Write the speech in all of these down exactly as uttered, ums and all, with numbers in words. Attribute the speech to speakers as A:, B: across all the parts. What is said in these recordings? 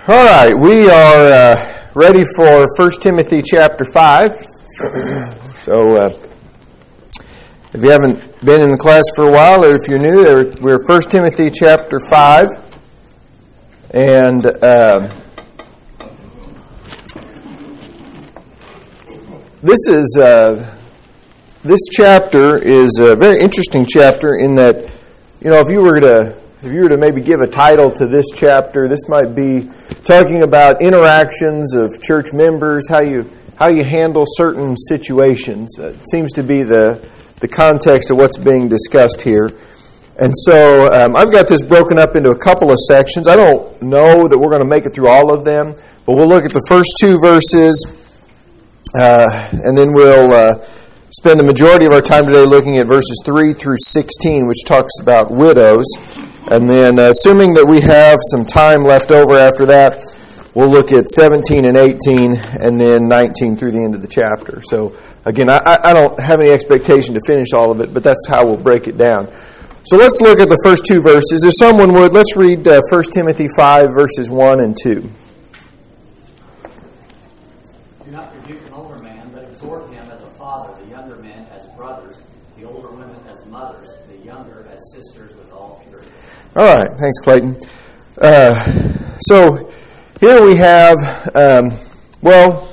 A: All right, we are uh, ready for First Timothy chapter five. So, uh, if you haven't been in the class for a while, or if you're new, we're First Timothy chapter five. And uh, this is uh, this chapter is a very interesting chapter in that, you know, if you were to If you were to maybe give a title to this chapter, this might be talking about interactions of church members, how you how you handle certain situations. Uh, it seems to be the the context of what's being discussed here. And so um, I've got this broken up into a couple of sections. I don't know that we're going to make it through all of them, but we'll look at the first two verses, uh, and then we'll uh, spend the majority of our time today looking at verses three through sixteen, which talks about widows. And then, uh, assuming that we have some time left over after that, we'll look at seventeen and eighteen, and then nineteen through the end of the chapter. So, again, I, I don't have any expectation to finish all of it, but that's how we'll break it down. So let's look at the first two verses. If someone would, let's read uh, First Timothy five, verses one and two.
B: Do not rebuke an older man, but exhort him as a father, the younger men as brothers, the older women as mothers, the younger as sisters with all purity.
A: All right, thanks, Clayton. Uh, so here we have, um, well,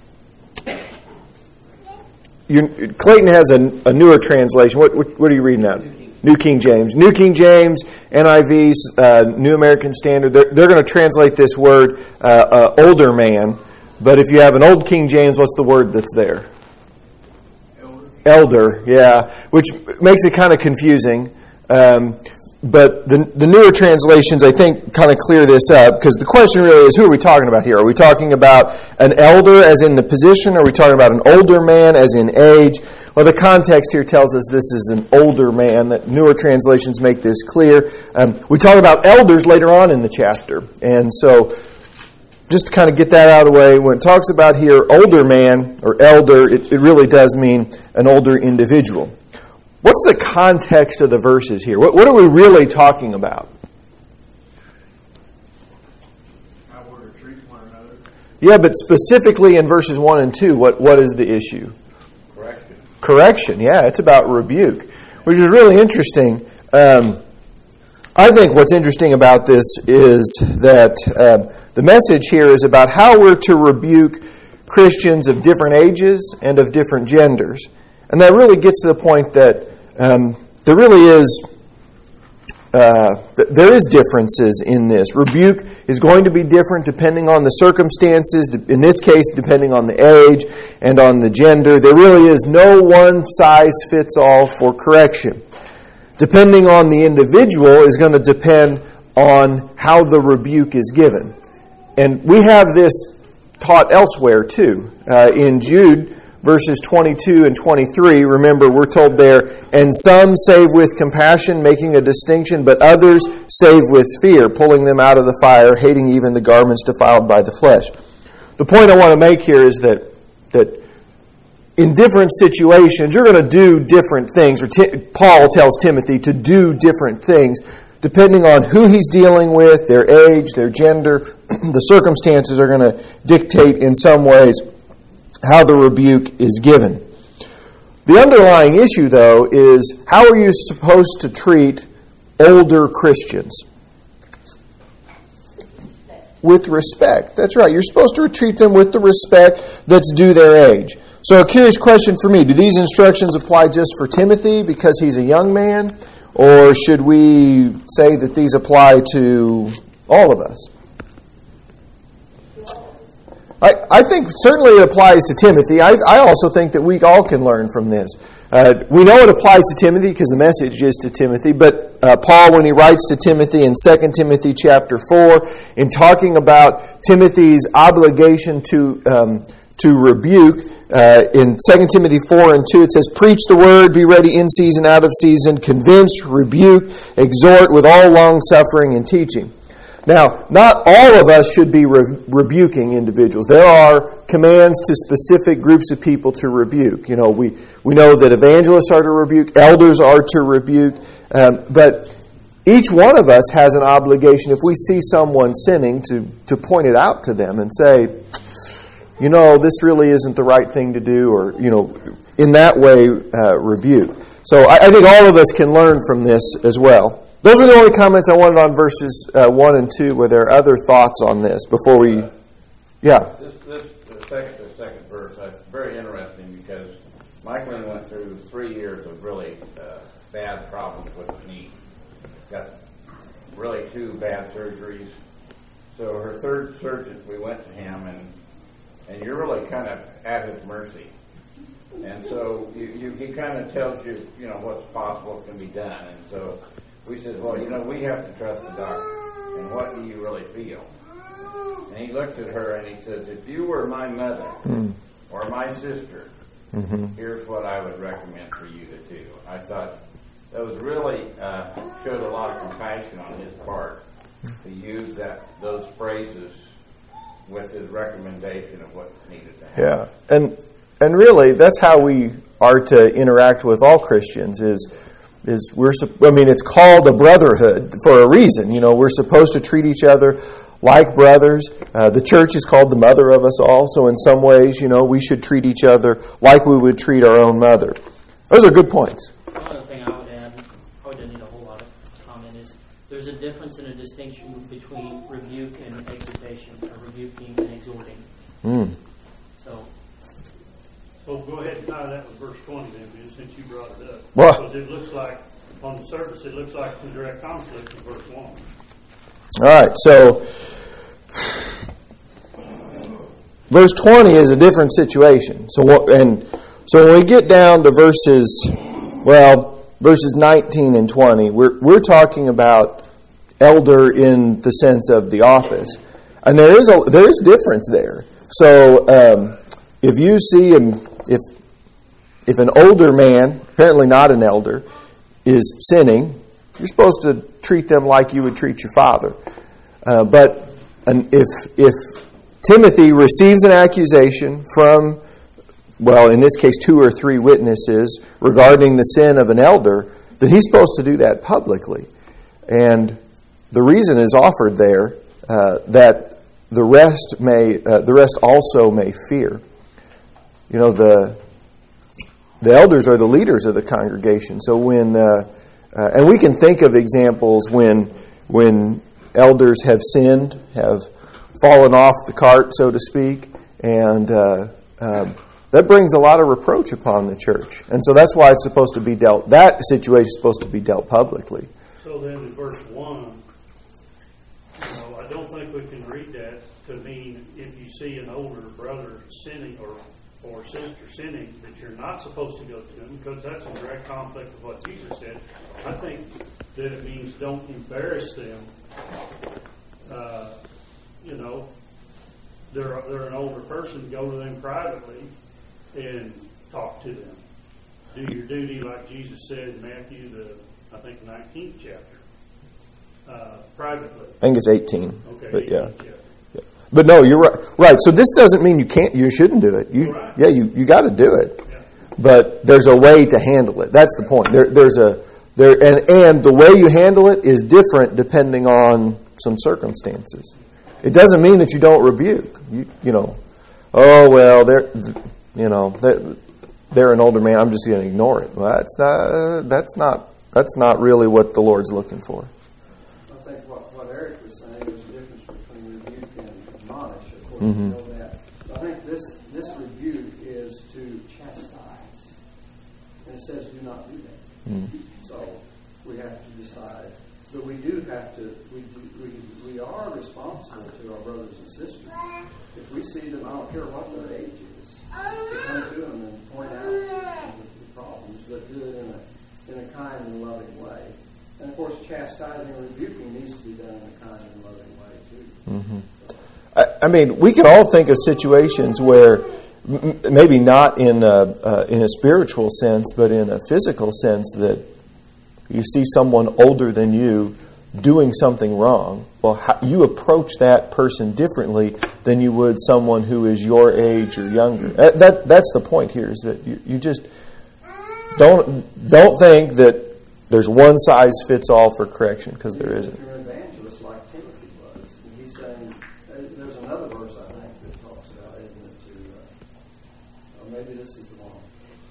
A: your, Clayton has a, a newer translation. What, what, what are you reading now? New King James. New King James, N I V, uh, New American Standard. They're, they're going to translate this word uh, uh, older man. But if you have an old King James, what's the word that's there? Elder. Elder, yeah, which makes it kind of confusing. Um, But the the newer translations, I think, kind of clear this up, because the question really is, who are we talking about here? Are we talking about an elder as in the position? Are we talking about an older man as in age? Well, the context here tells us this is an older man. That newer translations make this clear. Um, we talk about elders later on in the chapter. And so, just to kind of get that out of the way, when it talks about here older man or elder, it, it really does mean an older individual. What's the context of the verses here? What, what are we really talking about?
C: How we're to treat one another.
A: Yeah, but specifically in verses one and two, what, what is the issue?
C: Correction.
A: Correction, yeah, it's about rebuke, which is really interesting. Um, I think what's interesting about this is that uh, the message here is about how we're to rebuke Christians of different ages and of different genders. And that really gets to the point that um, there really is uh, th- there is differences in this. Rebuke is going to be different depending on the circumstances, in this case, depending on the age and on the gender. There really is no one size fits all for correction. Depending on the individual is going to depend on how the rebuke is given. And we have this taught elsewhere too. Uh, in Jude, verses twenty-two and twenty-three, remember, we're told there, and some save with compassion, making a distinction, but others save with fear, pulling them out of the fire, hating even the garments defiled by the flesh. The point I want to make here is that that in different situations, you're going to do different things, or T- Paul tells Timothy to do different things, depending on who he's dealing with, their age, their gender. The circumstances are going to dictate in some ways how the rebuke is given. The underlying issue, though, is how are you supposed to treat older Christians? With respect. That's right. You're supposed to treat them with the respect that's due their age. So a curious question for me, do these instructions apply just for Timothy because he's a young man? Or should we say that these apply to all of us? I, I think certainly it applies to Timothy. I, I also think that we all can learn from this. Uh, we know it applies to Timothy because the message is to Timothy, but uh, Paul, when he writes to Timothy in Second Timothy chapter four, in talking about Timothy's obligation to um, to rebuke, uh, in Second Timothy four and two, it says, "Preach the word, be ready in season, out of season, convince, rebuke, exhort with all long-suffering and teaching." Now, not all of us should be re- rebuking individuals. There are commands to specific groups of people to rebuke. You know, we, we know that evangelists are to rebuke, elders are to rebuke, um, but each one of us has an obligation, if we see someone sinning, to, to point it out to them and say, you know, this really isn't the right thing to do, or, you know, in that way, uh, rebuke. So I, I think all of us can learn from this as well. Those are the only comments I wanted on verses uh, one and two. Were there other thoughts on this before we... Yeah.
C: This, this, the, second, the second verse, uh, very interesting because Michael went through three years of really uh, bad problems with his knee. Got really two bad surgeries. So her third surgeon, we went to him, and and you're really kind of at his mercy. And so you, you, he kind of tells you, you know, what's possible can be done. And so we said, well, you know, we have to trust the doctor. And what do you really feel? And he looked at her and he says, if you were my mother mm. or my sister, mm-hmm. here's what I would recommend for you to do. I thought that was really uh, showed a lot of compassion on his part to use that those phrases with his recommendation of what needed to happen.
A: Yeah, and and really that's how we are to interact with all Christians. Is is we're I mean it's called a brotherhood for a reason. You know, we're supposed to treat each other like brothers. Uh, the church is called the mother of us all. So in some ways, you know, we should treat each other like we would treat our own mother. Those are good points.
D: One other thing I would add, probably doesn't need a whole lot of comment, is there's a difference and a distinction between rebuke and exhortation, or rebuking and exhorting.
A: Mm.
D: So,
E: well, go ahead and tie that with verse twenty then, Ben, since you brought it up.
A: Well,
E: because it looks like, on the surface, it looks like it's in direct conflict with verse one.
A: All right, so verse twenty is a different situation. So, and so when we get down to verses, well, verses nineteen and twenty, we're we're talking about elder in the sense of the office, and there is a there is difference there. So, um, if you see him, if if an older man, apparently not an elder, is sinning, you're supposed to treat them like you would treat your father. Uh, but an, if if Timothy receives an accusation from, well, in this case, two or three witnesses regarding the sin of an elder, then he's supposed to do that publicly. And the reason is offered there uh, that the rest may, uh, the rest also may fear. You know, the the elders are the leaders of the congregation. So when uh, uh, and we can think of examples when when elders have sinned, have fallen off the cart, so to speak, and uh, uh, that brings a lot of reproach upon the church. And so that's why it's supposed to be dealt, that situation is supposed to be dealt publicly.
E: So then in verse one, you know, I don't think we can read that to mean if you see an older brother sinning or, or sister sinning, that you're not supposed to go to them, because that's in direct conflict with what Jesus said. I think that it means don't embarrass them. Uh, you know, they're they're an older person. Go to them privately and talk to them. Do your duty, like Jesus said in Matthew, the I think nineteenth chapter, uh, privately.
A: I think it's eighteen.
E: Okay,
A: but yeah.
E: chapter.
A: yeah. But no, you're right. Right. So this doesn't mean you can't, you shouldn't do it. You,
E: right.
A: yeah, you, you got to do it.
E: Yeah.
A: But there's a way to handle it. That's the point. There, there's a there, and and the way you handle it is different depending on some circumstances. It doesn't mean that you don't rebuke. You, you know, oh well, they're, you know, they're, they're an older man. I'm just going to ignore it. Well, that's not. That's not. That's not really what the Lord's looking for.
F: I think what, what Eric was saying was the difference between rebuke and admonish. Of course,
A: Mm-hmm.
F: we know that. I think this this rebuke is to chastise, and it says do not do that.
A: Mm-hmm.
F: So we have to decide. But we do have to. We do, we we are responsible to our brothers and sisters. If we see them, I don't care what their age is, to come to them and point out the, the problems, but do it in a in a kind and loving way. And of course, chastising and rebuking needs to be done in a kind and loving way too.
A: Mm-hmm. I, I mean, we can all think of situations where m- maybe not in a, uh, in a spiritual sense, but in a physical sense, that you see someone older than you doing something wrong. Well, how, you approach that person differently than you would someone who is your age or younger. That, that that's the point here, is that you, you just don't don't think that there's one size fits all for correction, because there isn't.
F: If you're an evangelist like Timothy was, and he's saying, there's another verse I think that talks about, isn't it, to, uh, or maybe this is the one,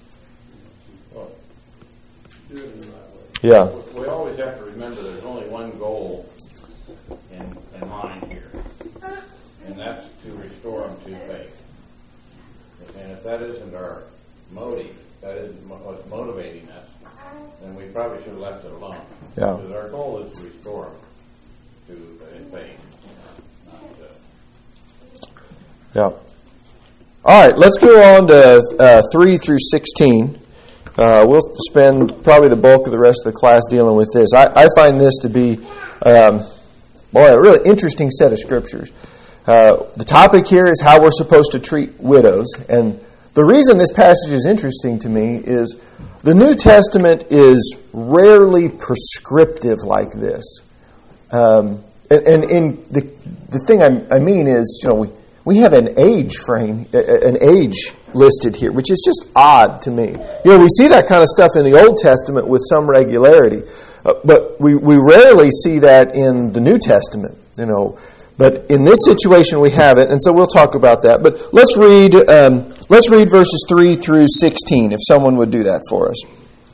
C: Well,
F: do it in the right way.
A: Yeah.
C: we always have to remember there's only one goal in, in mind here, and that's to restore them to faith. And if that isn't our motive, that isn't mo- what's motivating us, then we probably should have left it alone.
A: Yeah.
C: Because our goal is to restore them to uh, in faith. Not, uh,
A: Yeah. All right, let's go on to uh, three through sixteen. Uh, we'll spend probably the bulk of the rest of the class dealing with this. I, I find this to be, um, boy, a really interesting set of scriptures. Uh, the topic here is how we're supposed to treat widows. And the reason this passage is interesting to me is the New Testament is rarely prescriptive like this. Um, and, and, and the the thing I, I mean is, you know, we, we have an age frame, an age listed here, which is just odd to me. You know, we see that kind of stuff in the Old Testament with some regularity, uh, but we, we rarely see that in the New Testament, you know. But in this situation, we have it, and so we'll talk about that. But let's read um, let's read verses three through sixteen, if someone would do that for us.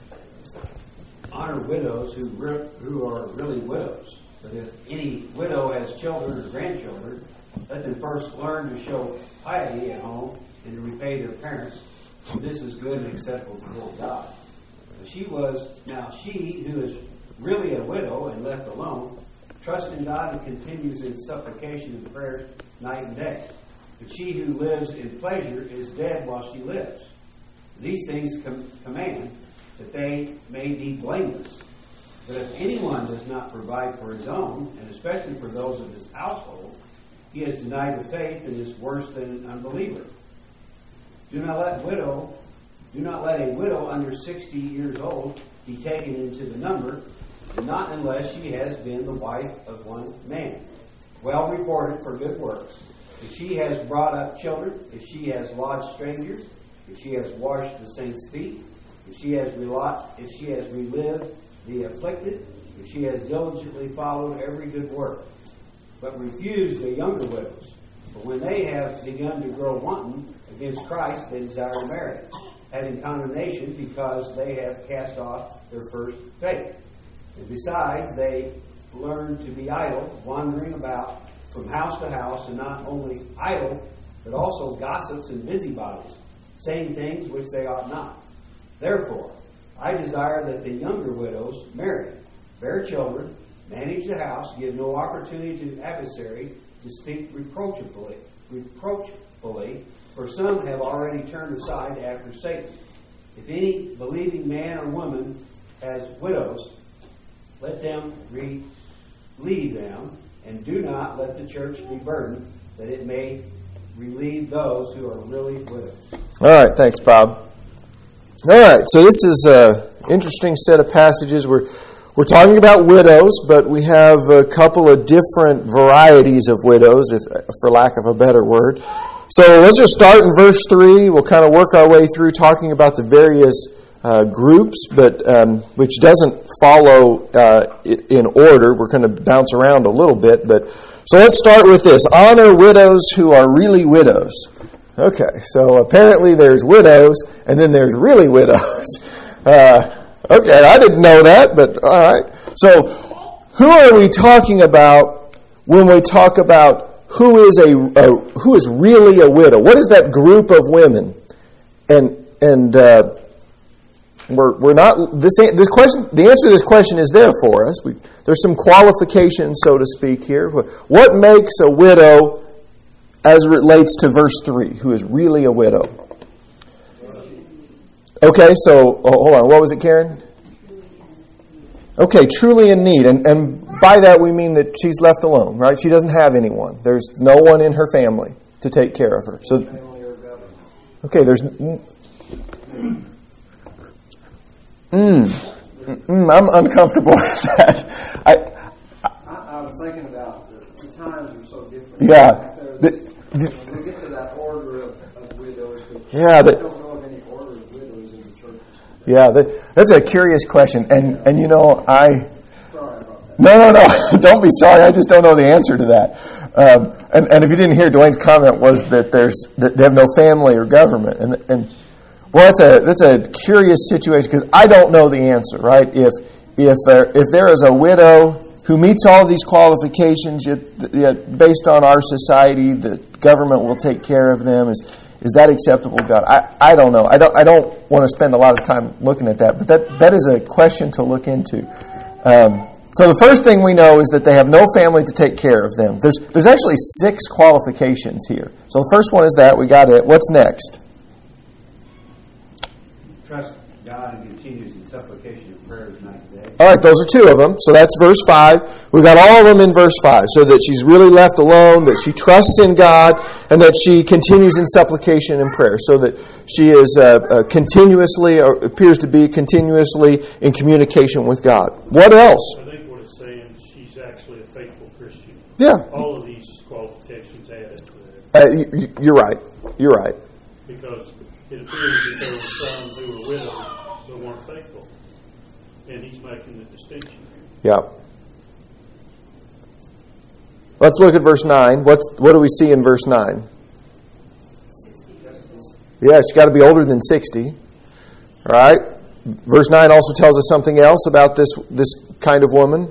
G: Honor widows who re- who are really widows. But if any widow has children or grandchildren, let them first learn to show piety at home and to repay their parents. For this is good and acceptable before God. But she was now she who is really a widow and left alone, trusts in God and continues in supplication and prayer night and day. But she who lives in pleasure is dead while she lives. These things com- command that they may be blameless. But if anyone does not provide for his own, and especially for those of his household, he has denied the faith and is worse than an unbeliever. Do not let widow, do not let a widow under sixty years old be taken into the number, and not unless she has been the wife of one man, well reported for good works. If she has brought up children, if she has lodged strangers, if she has washed the saints' feet, if she has relot, if she has relived the afflicted, if she has diligently followed every good work, but refused the younger widows. But when they have begun to grow wanton against Christ, they desire to marry, having condemnation because they have cast off their first faith. And besides, they learn to be idle, wandering about from house to house, and not only idle, but also gossips and busybodies, saying things which they ought not. Therefore, I desire that the younger widows marry, bear children, manage the house, give no opportunity to adversary to speak reproachfully, reproachfully, for some have already turned aside after Satan. If any believing man or woman has widows, let them relieve them, and do not let the church be burdened, that it may relieve those who are really widows.
A: All right, thanks, Bob. All right, so this is an interesting set of passages. We're we're talking about widows, but we have a couple of different varieties of widows, if for lack of a better word. So let's just start in verse three. We'll kind of work our way through talking about the various uh, groups, but um, which doesn't follow uh, in order. We're going to bounce around a little bit, but so let's start with this: honor widows who are really widows. Okay, so apparently there's widows, and then there's really widows. Uh, okay, I didn't know that, but all right. So who are we talking about when we talk about who is a, a who is really a widow? What is that group of women? And and uh, we're we're not this this question. The answer to this question is there for us. We, there's some qualifications, so to speak, here. What makes a widow, as it relates to verse three, who is really a widow? Okay, so oh, hold on. What was it, Karen? Okay, truly in need. And, and by that we mean that she's left alone, right? She doesn't have anyone. There's no one in her family to take care of her. So, okay, there's... Mm, mm, mm, I'm uncomfortable with that. I,
F: I, I was thinking about the, the times are so different.
A: Yeah.
F: The, the, when we get to that order of, of widows, but
A: yeah,
F: I
A: that,
F: don't know of any order of widows in the church.
A: Yeah, that, that's a curious question. And, and you know, I...
F: Sorry about that.
A: No, no, no. Don't be sorry. I just don't know the answer to that. Um, and, and if you didn't hear, Dwayne's comment was that there's that they have no family or government. And, and well, that's a that's a curious situation because I don't know the answer, right? If if there, if there is a widow who meets all these qualifications, yet, yet based on our society, the government will take care of them. Is is that acceptable to God? I, I don't know. I don't I don't want to spend a lot of time looking at that, but that, that is a question to look into. Um, so the first thing we know is that they have no family to take care of them. There's there's actually six qualifications here. So the first one is that. We got it. What's next?
G: Trust God and continues in supplication and prayers night and day.
A: All right, those are two of them. So that's verse five. We've got all of them in verse five. So that she's really left alone, that she trusts in God, and that she continues in supplication and prayer. So that she is uh, uh, continuously, or appears to be continuously in communication with God. What else?
E: I think what it's saying, she's actually a faithful Christian.
A: Yeah.
E: All of these qualifications added to that.
A: Uh, you, you're right. You're right.
E: Because it appears that there were some who were widows but weren't faithful. And he's making the distinction here.
A: Yeah. Let's look at verse nine. What's, what do we see in verse nine? Yeah, she's got to be older than sixty. All right. Verse nine also tells us something else about this this kind of woman.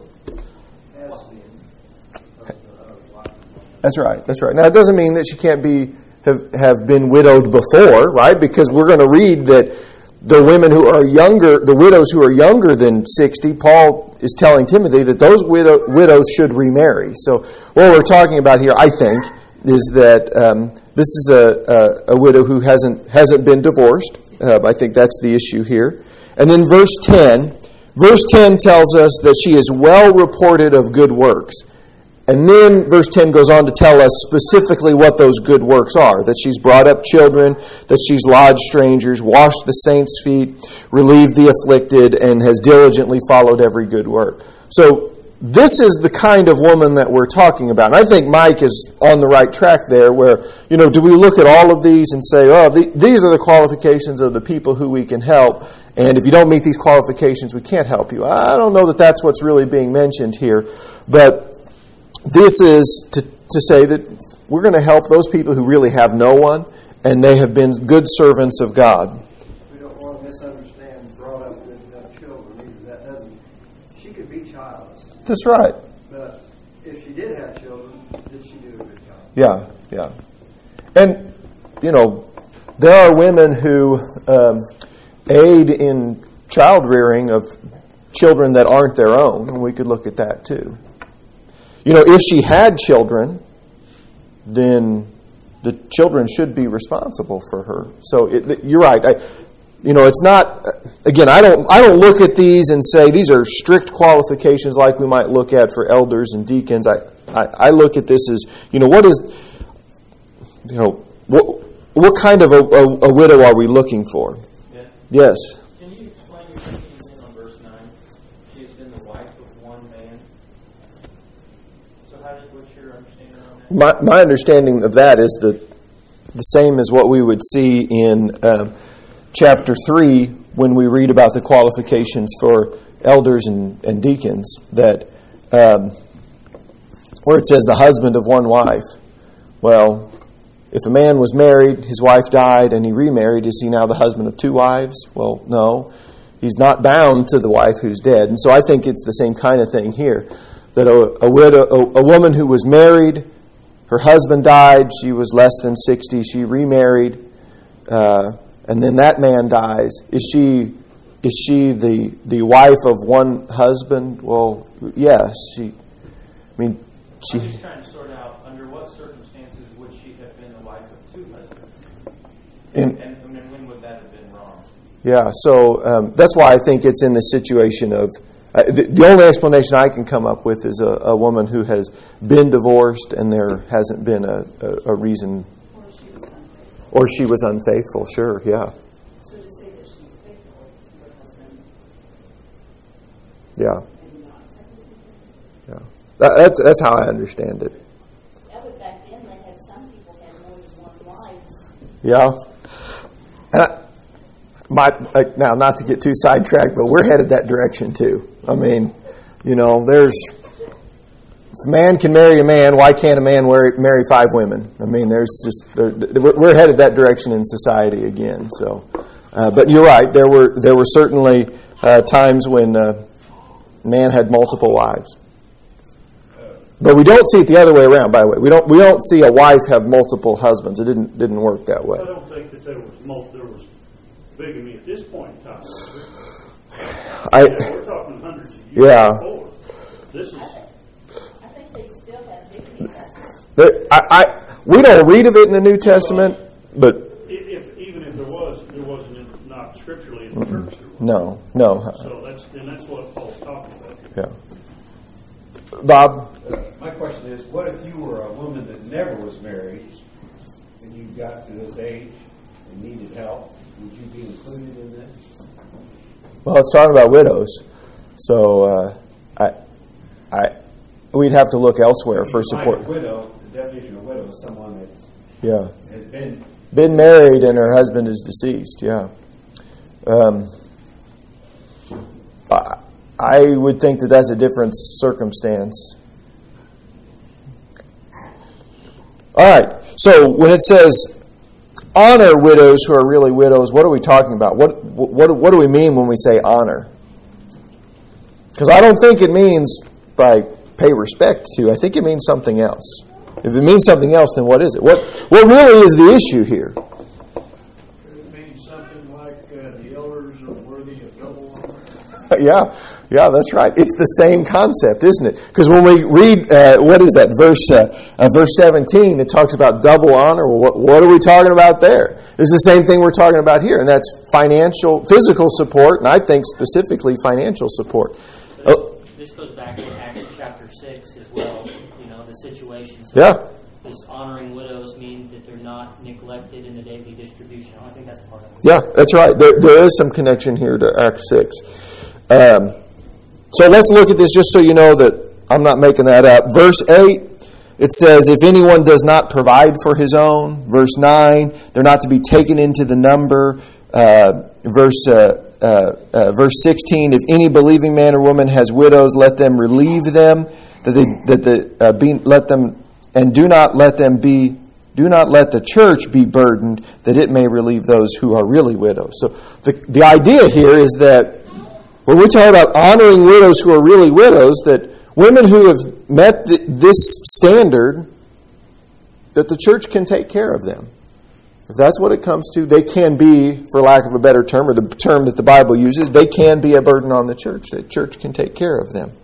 A: That's right. That's right. Now, it doesn't mean that she can't be have, have been widowed before, right? Because we're going to read that the women who are younger, the widows who are younger than sixty, Paul is telling Timothy that those widow, widows should remarry. So what we're talking about here, I think, is that um, this is a, a, a widow who hasn't hasn't been divorced. Uh, I think that's the issue here. And then verse ten, verse ten tells us that she is well reported of good works. And then verse ten goes on to tell us specifically what those good works are. That she's brought up children, that she's lodged strangers, washed the saints' feet, relieved the afflicted, and has diligently followed every good work. So this is the kind of woman that we're talking about. And I think Mike is on the right track there where, you know, do we look at all of these and say, oh, the, these are the qualifications of the people who we can help, and if you don't meet these qualifications, we can't help you. I don't know that that's what's really being mentioned here, but this is to, to say that we're going to help those people who really have no one, and they have been good servants of God.
F: We don't want to misunderstand brought up with uh, children either. That doesn't. She could be childless.
A: That's right.
F: But if she did have children, did she do a good job?
A: Yeah, yeah. And, you know, there are women who um, aid in child rearing of children that aren't their own, and we could look at that too. You know, if she had children, then the children should be responsible for her. So it, you're right. I, you know, it's not. Again, I don't. I don't look at these and say these are strict qualifications like we might look at for elders and deacons. I, I, I look at this as, you know, what is, you know, what what kind of a, a, a widow are we looking for?
D: Yeah.
A: Yes.
D: Can you explain your thinking in on verse nine? She has been the wife of one man. So how did, what's your understanding on that?
A: My my understanding of that is that the same as what we would see in um, chapter three when we read about the qualifications for elders and, and deacons, that um, where it says the husband of one wife. Well, if a man was married, his wife died, and he remarried, is he now the husband of two wives? Well, no. He's not bound to the wife who's dead. And so I think it's the same kind of thing here. That a, a widow, a, a woman who was married, her husband died, she was less than sixty, she remarried, uh, and then that man dies. Is she is she the the wife of one husband? Well, yes. She, I mean, she.
D: I'm just trying to sort out under what circumstances would she have been the wife of two husbands,
A: In,
D: and, and, and when would that have been wrong?
A: Yeah, so um, that's why I think it's in the situation of, uh, the, the only explanation I can come up with is a, a woman who has been divorced and there hasn't been a, a, a reason.
H: Or she was unfaithful.
A: Or she was unfaithful, sure, yeah.
H: So to say that she's faithful to her husband
A: Yeah,
H: and not sacrificing.
A: yeah. That, that's, that's how I understand it.
H: Yeah, but back then they had some people had more than one wives.
A: Yeah. And I, my uh, now not to get too sidetracked, but we're headed that direction too. I mean, you know, there's if a man can marry a man, why can't a man marry, marry five women? I mean, there's just there, we're headed that direction in society again. So, uh, but you're right. There were there were certainly uh, times when uh, man had multiple wives. But we don't see it the other way around. By the way, we don't we don't see a wife have multiple husbands. It didn't didn't work that way.
E: I don't think that there was mul- there was bigamy at this point in time.
A: I,
E: yeah, we're talking hundreds of years
A: yeah.
E: before. This is.
H: I think they still have bigamy.
A: There, I, I we don't read of it in the New Testament, but
E: If, even if there was, there wasn't in, not scripturally in the
A: mm-mm.
E: church. There was.
A: no, no.
E: So that's and that's what Paul's talking about here.
A: Yeah. Bob?
G: Uh, my question is, what if you were a woman that never was married and you got to this age and needed help? Would you be included in this?
A: Well, it's talking about widows, so uh, I, I, we'd have to look elsewhere for support.
G: A widow, the definition of widow is someone that's
A: Yeah,
G: has been
A: been married and her husband is deceased. Yeah, um, I, I would think that that's a different circumstance. All right. So when it says honor widows who are really widows, what are we talking about? What what what do we mean when we say honor? Because I don't think it means like pay respect to. I think it means something else. If it means something else, then what is it? What what really is the issue here?
I: It means something like uh, the elders are worthy of double honor.
A: Yeah, yeah, that's right. It's the same concept, isn't it? Because when we read, uh, what is that, verse uh, uh, verse seventeen, it talks about double honor. Well, what, what are we talking about there? It's the same thing we're talking about here, and that's financial, physical support, and I think specifically financial support. Oh.
D: This goes back to Acts chapter six as well, you know, the situation. So
A: Yeah.
D: Does honoring widows mean that they're not neglected in the daily distribution? I think that's part of it.
A: Yeah, that's right. There, there is some connection here to Acts six. Um, so let's look at this just so you know that I'm not making that up. Verse eight, it says, if anyone does not provide for his own. Verse nine, they're not to be taken into the number. Uh, verse uh, uh, uh, verse sixteen, if any believing man or woman has widows, let them relieve them. That they that the uh, be let them and do not let them be. Do not let the church be burdened, that it may relieve those who are really widows. So the the idea here is that when we talk about honoring widows who are really widows, that women who have met the, this standard, that the church can take care of them. If that's what it comes to, they can be, for lack of a better term, or the term that the Bible uses, they can be a burden on the church. The church can take care of them.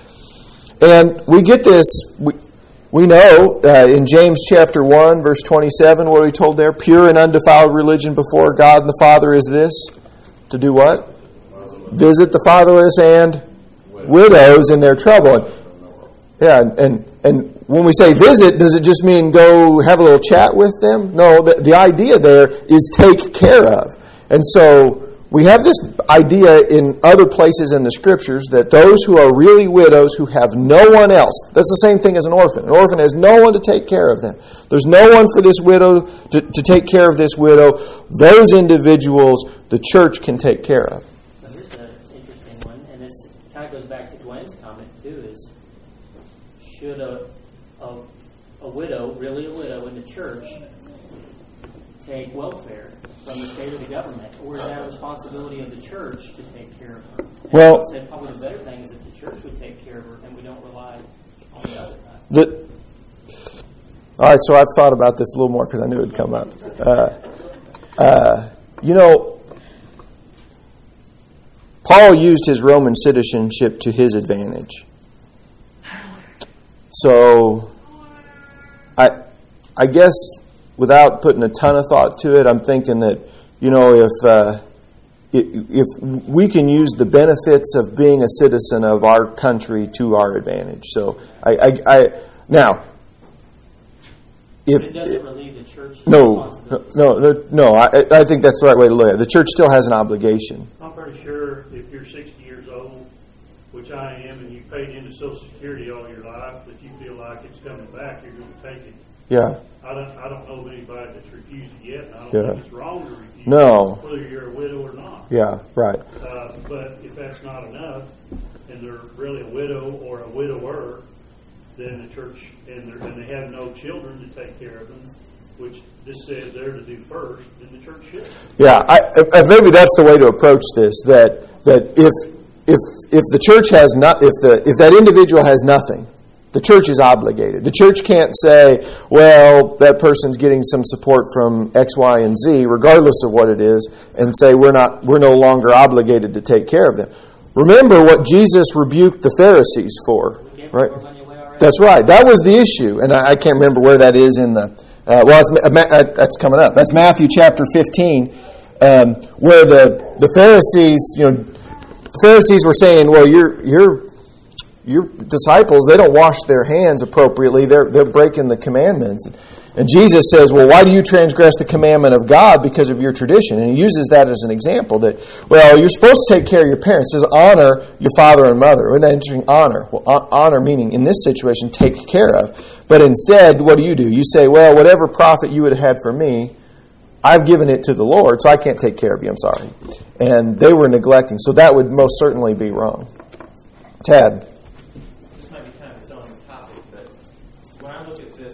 A: And we get this, we, we know uh, in James chapter one, verse twenty-seven, what are we told there? Pure and undefiled religion before God and the Father is this, to do what? Visit the fatherless and widows in their trouble. And, yeah, and and when we say visit, does it just mean go have a little chat with them? No, the, the idea there is take care of. And so we have this idea in other places in the Scriptures that those who are really widows who have no one else, that's the same thing as an orphan. An orphan has no one to take care of them. There's no one for this widow to, to take care of this widow. Those individuals the church can take care of.
D: Here's an interesting one, and this kind of goes back to Dwayne's comment too, is should a, a, a widow, really a widow in the church, take welfare from the state or the government, or is that a responsibility of the church to take care of her? And
A: Well,
D: I would say probably the better thing is that the church would take care of her, and we don't rely on the other.
A: The, all right, so I've thought about this a little more because I knew it would come up. Uh, uh, you know, Paul used his Roman citizenship to his advantage. So, I, I guess without putting a ton of thought to it, I'm thinking that, you know, if uh, if we can use the benefits of being a citizen of our country to our advantage. So, I, I, I now, if
D: it doesn't relieve the church.
A: no, no, no, no, I, I think that's the right way to look at it. The church still has an obligation.
E: I'm pretty sure if you're sixty years old, which I am, and you paid into Social Security all your life, if you feel like it's coming back, you're going to take it.
A: Yeah.
E: I don't. I don't know of anybody that's refused it yet. And I don't
A: Yeah.
E: think it's wrong to refuse
A: No.
E: it, whether you're a widow or not.
A: Yeah, right.
E: Uh, but if that's not enough, and they're really a widow or a widower, then the church, and, and they have no children to take care of them, which this says they're to do first, then the church should.
A: Yeah, I, I, maybe that's the way to approach this. That that if if if the church has not, if the if that individual has nothing, the church is obligated. The church can't say, well, that person's getting some support from X, Y, and Z, regardless of what it is, and say we're not we're no longer obligated to take care of them. Remember what Jesus rebuked the Pharisees for, right? That's right. That was the issue, and I, I can't remember where that is in the. Uh, well, it's, uh, that's coming up. That's Matthew chapter fifteen, um, where the the Pharisees, you know, the Pharisees were saying, well, your your your disciples, they don't wash their hands appropriately. They're they're breaking the commandments. And Jesus says, well, why do you transgress the commandment of God because of your tradition? And he uses that as an example that, well, you're supposed to take care of your parents. It says, honor your father and mother. Isn't that interesting? Honor. Well, honor meaning, in this situation, take care of. But instead, what do you do? You say, well, whatever profit you would have had for me, I've given it to the Lord, so I can't take care of you. I'm sorry. And they were neglecting. So that would most certainly be wrong. Tad.
J: This might be kind of its own topic, but when I look at this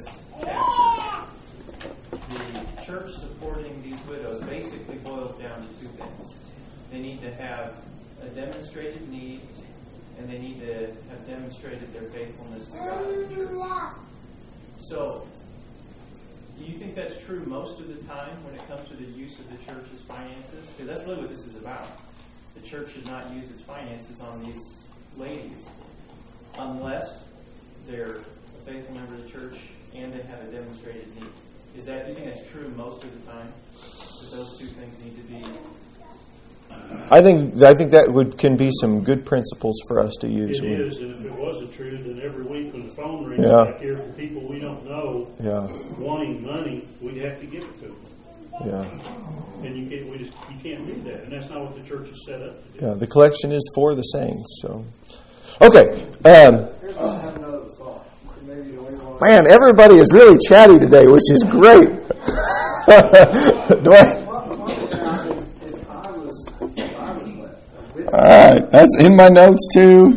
J: the church supporting these widows basically boils down to two things. They need to have a demonstrated need, and they need to have demonstrated their faithfulness to God and the church. So, do you think that's true most of the time when it comes to the use of the church's finances? Because that's really what this is about. The church should not use its finances on these ladies unless they're a faithful member of the church and they have a demonstrated need. Is that, do you think that's true most of the time? That those two things need to be...
A: I think I think that would can be some good principles for us to use.
E: It is, and if it wasn't true, then every week when the phone rings
A: Yeah.
E: back here for people we don't know
A: Yeah.
E: wanting money, we'd have to give it to them.
A: Yeah.
E: And you can't, we just, you can't do that, and that's not what the church is set up to do.
A: Yeah. The collection is for the saints. So, okay. Um,
F: Here's I have another thought. Maybe the way we want
A: man, everybody is really chatty today, which is great. Dwayne. All right, that's in my notes too.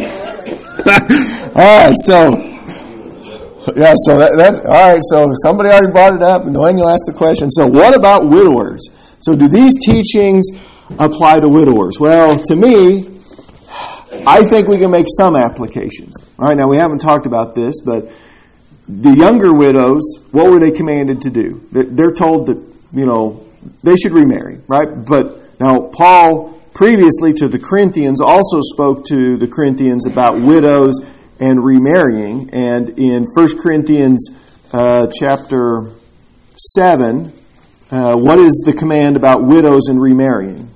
A: All right, so yeah, so that, that all right. So somebody already brought it up, and Dwayne, you'll ask the question. So, what about widowers? So, do these teachings apply to widowers? Well, to me, I think we can make some applications. All right, now we haven't talked about this, but the younger widows, what were they commanded to do? They're told that, you know, they should remarry, right? But now Paul, previously to the Corinthians, also spoke to the Corinthians about widows and remarrying. And in First Corinthians uh, chapter seven, uh, what is the command about widows and remarrying?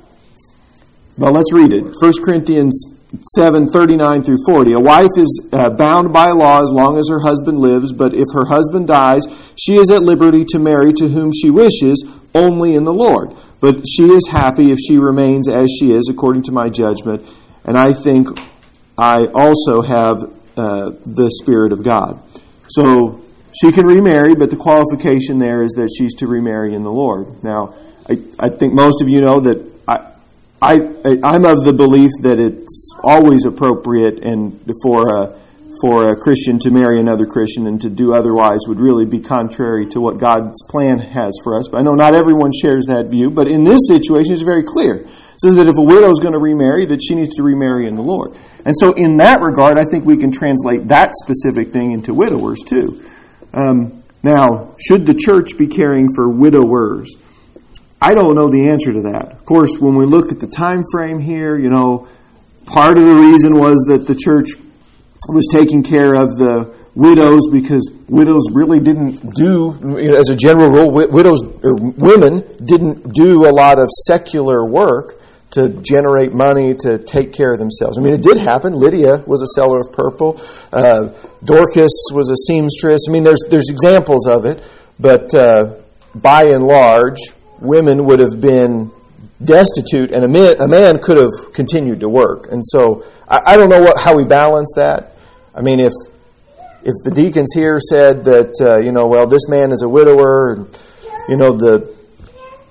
A: Well, let's read it. First Corinthians seven, thirty-nine through forty. A wife is uh, bound by law as long as her husband lives, but if her husband dies, she is at liberty to marry to whom she wishes, only in the Lord. But she is happy if she remains as she is, according to my judgment. And I think I also have uh, the Spirit of God. So she can remarry, but the qualification there is that she's to remarry in the Lord. Now, I, I think most of you know that I, I, I'm of the belief that it's always appropriate and for a, for a Christian to marry another Christian, and to do otherwise would really be contrary to what God's plan has for us. But I know not everyone shares that view, but in this situation it's very clear. It says that if a widow is going to remarry, that she needs to remarry in the Lord. And so in that regard, I think we can translate that specific thing into widowers too. Um, now, should the church be caring for widowers? I don't know the answer to that. Of course, when we look at the time frame here, you know, part of the reason was that the church was taking care of the widows because widows really didn't do, you know, as a general rule, widows or women didn't do a lot of secular work to generate money to take care of themselves. I mean, it did happen. Lydia was a seller of purple. Uh, Dorcas was a seamstress. I mean, there's there's examples of it, but uh, by and large, women would have been destitute, and a man, a man could have continued to work. And so, I, I don't know what how we balance that. I mean, if if the deacons here said that, uh, you know, well, this man is a widower, and, you know, the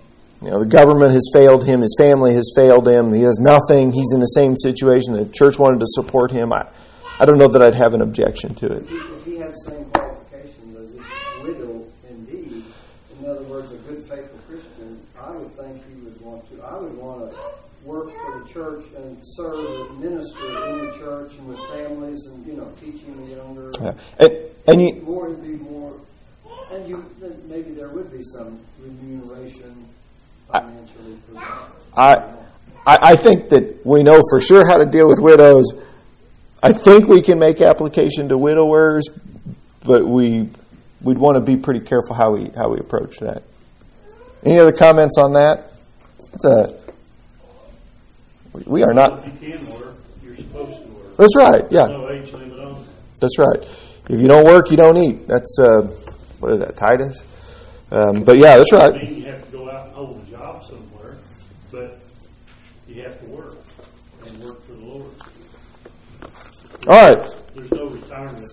A: You know, the government has failed him. His family has failed him. He has nothing. He's in the same situation. The church wanted to support him. I, I don't know that I'd have an objection to it.
F: If he, if he had the same qualifications as this widow, indeed, in other words, a good, faithful Christian, I would think he would want to. I would want to work for the church and serve and minister in the church and with families and, you know, teaching the younger.
A: Yeah. And, and you,
F: more would be more, and you maybe there would be some remuneration financially for that.
A: I, I, I think that we know for sure how to deal with widows. I think we can make application to widowers, but we we'd want to be pretty careful how we how we approach that. Any other comments on that? It's a we are not.
E: If you can work, you're supposed to work.
A: That's right. Yeah.
E: No age limit on it.
A: That's right. If you don't work, you don't eat. That's uh, what is that, Titus? Um, but yeah, that's right.
E: I mean, you have to go out and hold a job somewhere, but you have to work and work for the Lord.
A: All right.
E: There's no retirement.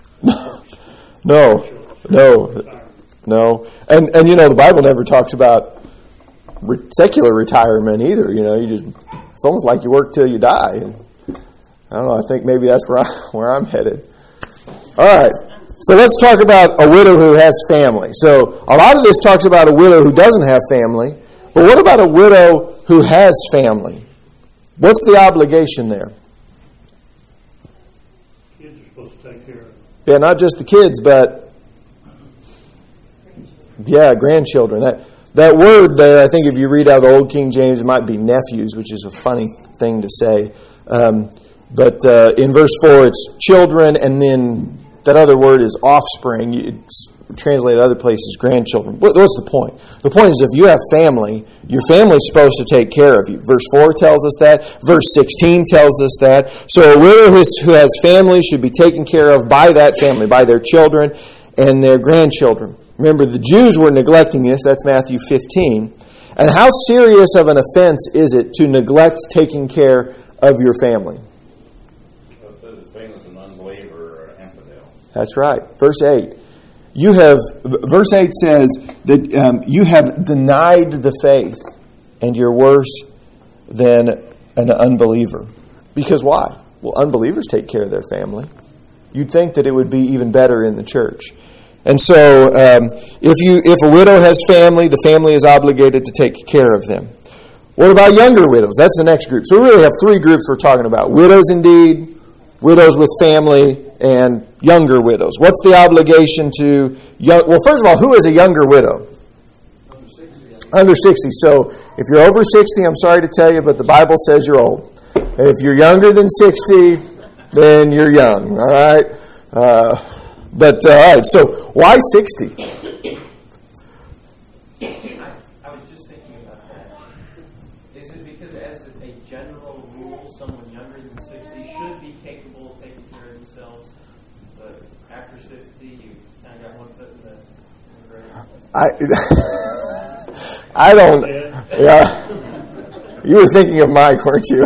A: No, no, no. And and you know the Bible never talks about re- secular retirement either. You know, you just it's almost like you work till you die. And I don't know. I think maybe that's where I, where I'm headed. All right. So let's talk about a widow who has family. So a lot of this talks about a widow who doesn't have family. But what about a widow who has family? What's the obligation there?
E: Kids are supposed to take care of it.
A: Yeah, not just the kids, but yeah, grandchildren. That that word there, I think if you read out the Old King James, it might be nephews, which is a funny thing to say. Um, but uh, in verse four, it's children, and then that other word is offspring. It's translated other places, grandchildren. What's the point? The point is if you have family, your family's supposed to take care of you. Verse four tells us that. Verse sixteen tells us that. So a widow who has family should be taken care of by that family, by their children and their grandchildren. Remember, the Jews were neglecting this. That's Matthew fifteen. And how serious of an offense is it to neglect taking care of your family? That's right. Verse eight. You have, verse eight says that um, you have denied the faith and you're worse than an unbeliever. Because why? Well, unbelievers take care of their family. You'd think that it would be even better in the church. And so um, if you if a widow has family, the family is obligated to take care of them. What about younger widows? That's the next group. So we really have three groups we're talking about. Widows indeed, widows with family, and younger widows. What's the obligation to young? Well, first of all, who is a younger widow?
F: Under sixty.
A: Under sixty. So if you're over sixty, I'm sorry to tell you, but the Bible says you're old. If you're younger than sixty, then you're young. All right. Uh, but uh, all right. So why sixty?
J: I was just thinking about that. Is it because, as a general rule, someone younger than sixty should be capable of taking care of themselves? But after sixty, you kind of got one foot in the, in the grave.
A: I, I don't. Yeah, you were thinking of Mike, weren't you?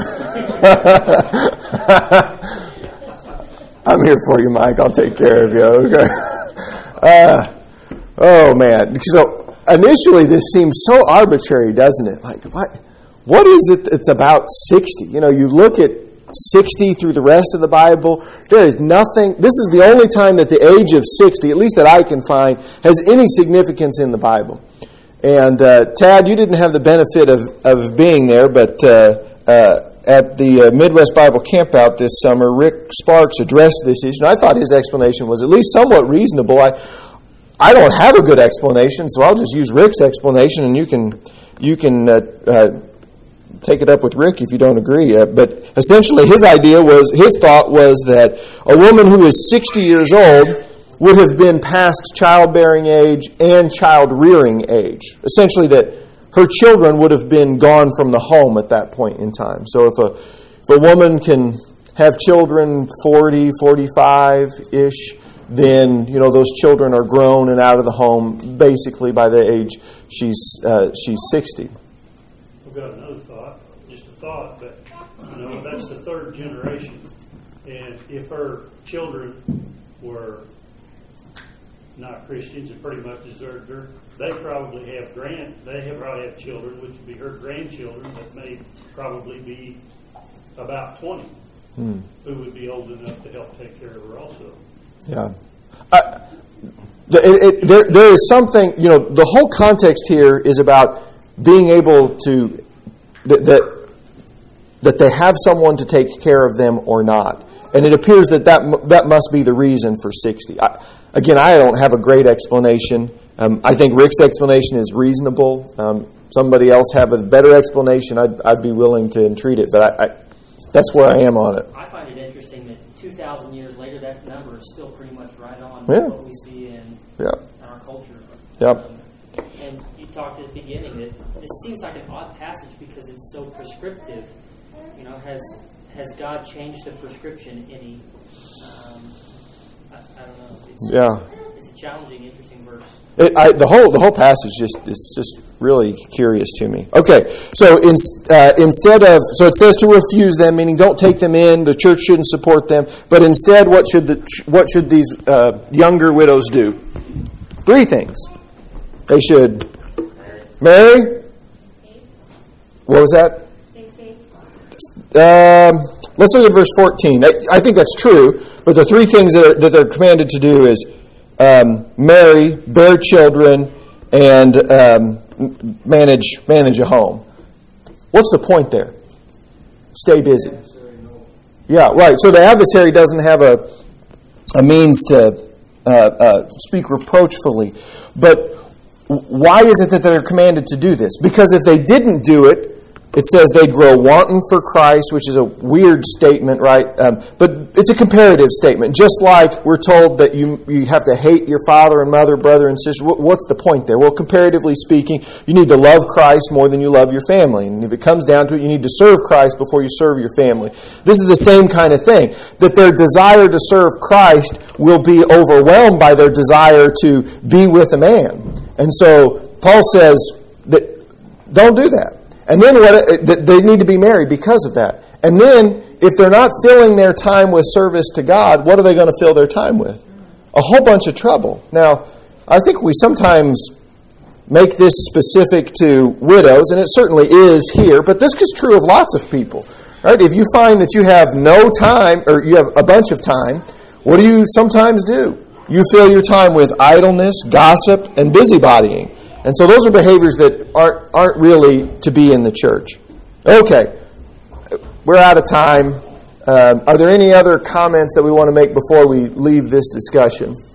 A: I'm here for you, Mike. I'll take care of you. Okay. Uh, oh man. So initially, this seems so arbitrary, doesn't it? Like what? What is it that's about sixty? You know, you look at sixty through the rest of the Bible, there is nothing. This is the only time that the age of sixty, at least that I can find, has any significance in the Bible. And uh, Tad, you didn't have the benefit of, of being there, but uh, uh, at the uh, Midwest Bible Campout this summer, Rick Sparks addressed this issue. And I thought his explanation was at least somewhat reasonable. I I don't have a good explanation, so I'll just use Rick's explanation, and you can you can. Uh, uh, Take it up with Rick if you don't agree. Uh, but essentially his idea was, his thought was that a woman who is sixty years old would have been past childbearing age and child-rearing age. Essentially that her children would have been gone from the home at that point in time. So if a, if a woman can have children forty, forty-five-ish, then, you know, those children are grown and out of the home basically by the age she's uh, she's sixty.
E: I've got another thought, just a thought, but you know that's the third generation, and if her children were not Christians and pretty much deserted her. They probably have grand, they have probably have children, which would be her grandchildren that may probably be about twenty, hmm. who would be old enough to help take care of her also.
A: Yeah. Uh, it, it, there, there is something, you know, the whole context here is about being able to, that, that, that they have someone to take care of them or not. And it appears that that, that must be the reason for sixty. I, again, I don't have a great explanation. Um, I think Rick's explanation is reasonable. Um, somebody else have a better explanation, I'd, I'd be willing to entreat it. But I, I, that's where I am on it.
D: I find it interesting that two thousand years later, that number is still pretty much right on
A: yeah.
D: with what we see in,
A: yeah.
D: in our culture.
A: Yep.
D: Um, and you talked at the beginning that this seems like an odd passage because it's so prescriptive. You know, has has God changed the prescription any? Um, I, I don't know. It's,
A: yeah.
D: It's a challenging, interesting verse.
A: It, I, the whole the whole passage just is just really curious to me. Okay, so in, uh, instead of so it says to refuse them, meaning don't take them in. The church shouldn't support them. But instead, what should the what should these uh, younger widows do? Three things. They should marry. What was that? Um, let's look at verse fourteen. I, I think that's true. But the three things that, are, that they're commanded to do is um, marry, bear children, and um, manage manage a home. What's the point there? Stay busy. Yeah, right. So the adversary doesn't have a a means to uh, uh, speak reproachfully. But why is it that they're commanded to do this? Because if they didn't do it, it says they'd grow wanton for Christ, which is a weird statement, right? Um, but it's a comparative statement. Just like we're told that you you have to hate your father and mother, brother and sister. What's the point there? Well, comparatively speaking, you need to love Christ more than you love your family. And if it comes down to it, you need to serve Christ before you serve your family. This is the same kind of thing. That their desire to serve Christ will be overwhelmed by their desire to be with a man. And so Paul says that don't do that. And then what? They need to be married because of that. And then, if they're not filling their time with service to God, what are they going to fill their time with? A whole bunch of trouble. Now, I think we sometimes make this specific to widows, and it certainly is here, but this is true of lots of people. Right? If you find that you have no time, or you have a bunch of time, what do you sometimes do? You fill your time with idleness, gossip, and busybodying. And so those are behaviors that aren't aren't really to be in the church. Okay, we're out of time. Um, are there any other comments that we want to make before we leave this discussion?